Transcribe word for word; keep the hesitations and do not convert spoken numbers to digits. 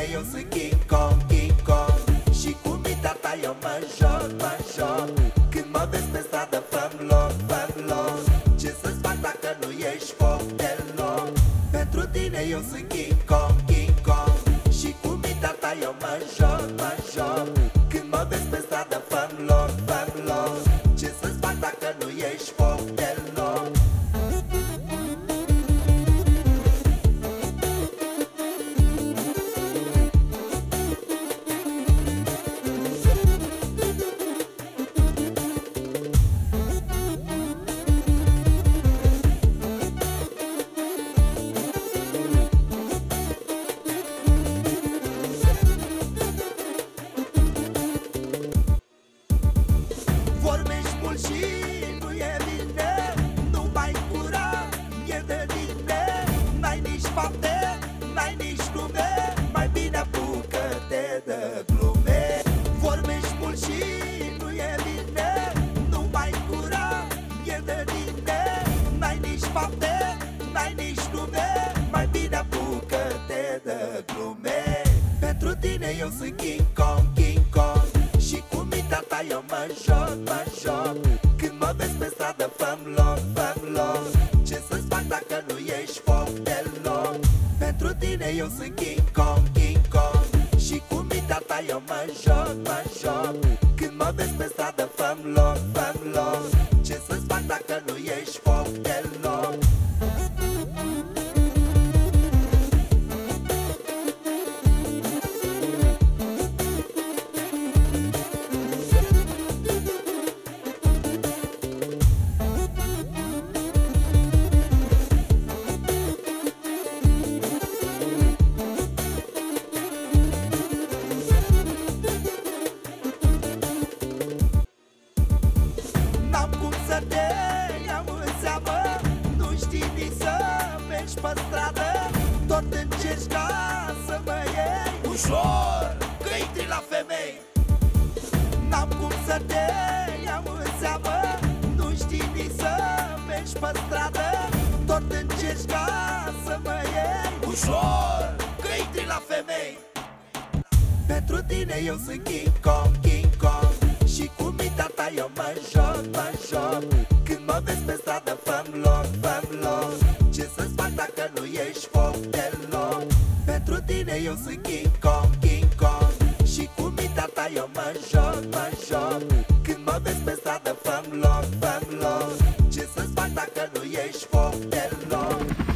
eu sunt King Kong, King Kong. Și cu mintea ta eu mă joc, mă joc. Când mă vezi pe stradă, fă-mi loc, fă-mi loc. Ce să-ți fac dacă nu ești foc deloc? Pentru tine eu sunt King Kong, King Kong. Și cu mintea ta eu mă joc, mă joc. Când mă vezi pe stradă, fă-mi loc, fă-mi loc. Ce să-ți fac dacă nu ești foc deloc? Vorbești mult și nu e bine, nu mai cura, e de tine. N-ai nici fapte, n-ai nici nume, mai bine apucă-te de glume. Vorbești mult și nu e bine, nu mai cura, e de tine. N-ai nici fapte, n-ai nici nume, mai bine apucă-te de glume. Pentru tine eu sunt King Kong, King Kong. Și cu mintea ta eu mă joc, mă joc. Când mă vezi pe stradă, fă-mi loc, fă-mi loc. Ce să-ți fac dacă nu ești foc deloc? Pentru tine eu sunt King Kong, King Kong. Și cu mintea ta eu mă joc, mă joc. Când mă vezi pe stradă, fă-mi loc, fă-mi loc. Ce să-ți fac dacă nu ești foc deloc? N-am cum să te iau în seamă, nu știi nici să mergi pe stradă. Tot încerci ca să mă iei ușor, că intri la femei. N-am cum să te iau în seamă, nu știi nici să mergi pe stradă. Tot încerci ca să mă iei ușor, că intri la femei. Pentru tine eu sunt King Kong, King Kong. Și cu mintea ta eu mă joc, mă joc. Când mă vezi pe stradă, fă-mi loc, fă-mi loc. Ce să-ți fac dacă nu ești foc deloc? Pentru tine eu sunt King Kong, King Kong. Și cu mintea ta eu mă joc, mă joc. Când mă vezi pe stradă, fă-mi loc, fă-mi loc. Ce să-ți fac dacă nu ești foc deloc?